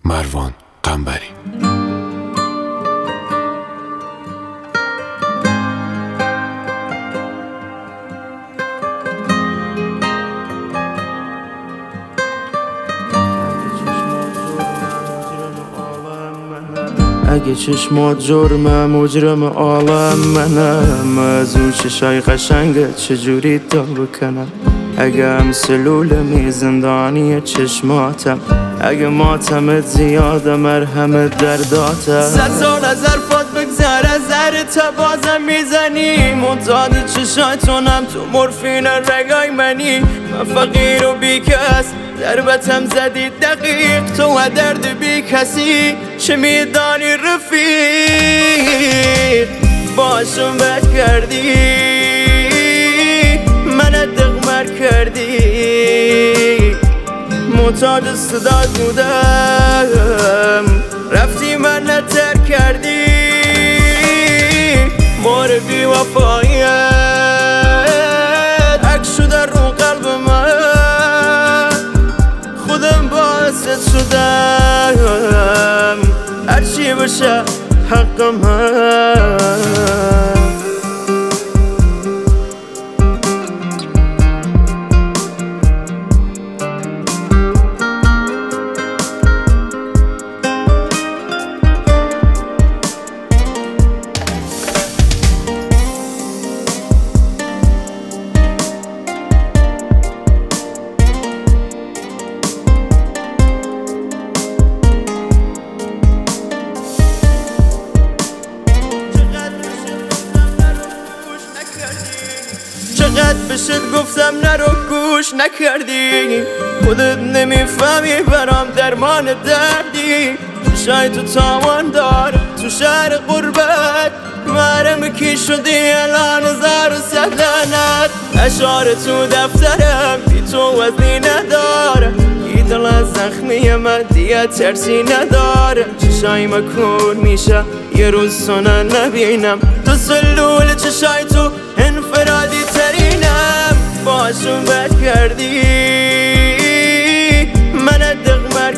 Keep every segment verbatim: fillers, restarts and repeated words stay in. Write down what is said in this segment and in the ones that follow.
مروان قنبری. اگه چشمات جرمه مجرم عالم منم، از اون چشای قشنگت چجوری تا بکنم؟ اگه هم سلولمی زندانی چشماتم، اگه ماتمت زیاده مرهمت درداتم. صد سال از حرفات بگذر از ذره تا بازم میزنی، منتاد چشاتونم تو مورفین رگای منی. من فقیر و بیکس ضربتم زدی دقیق، تو و درد بی کسی چه میدانی رفیق؟ باشم بد کردی من دغمر کردی، معتاد صدات بودم رفتی من نتر کردی. مار بی وفایت عکس شده رو قلب من، خودم باعثت شدم هرچی بشه حقم هم. چقدر بشت گفتم نرو گوش نکردی، خودت نمیفهمی برام درمان دردی. چشای تو تاوان دار تو شهر غربت، محرم کی شدی الان هزار و صد لعنت. اشعار تو دفترم بی تو وزنی نداره، یه دل از زخمی من دیگه ترسی نداره. چشای مکور میشه یه روز سنن نبینم، تو سلول چشای تو انفرادی ترینم. باشم بد کردی من دغمر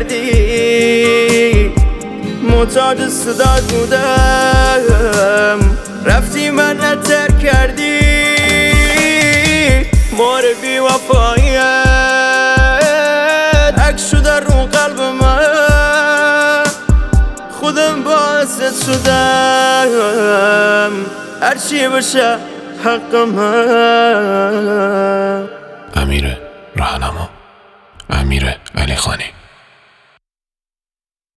کردی، معتاد صدات بودم رفتی من نتر کردی. مار بی وفایت عکس شده رو قلب من، خودم باعثت شدم هرچی بشه حقم هم. امیر راهنما، امیر علی خانی.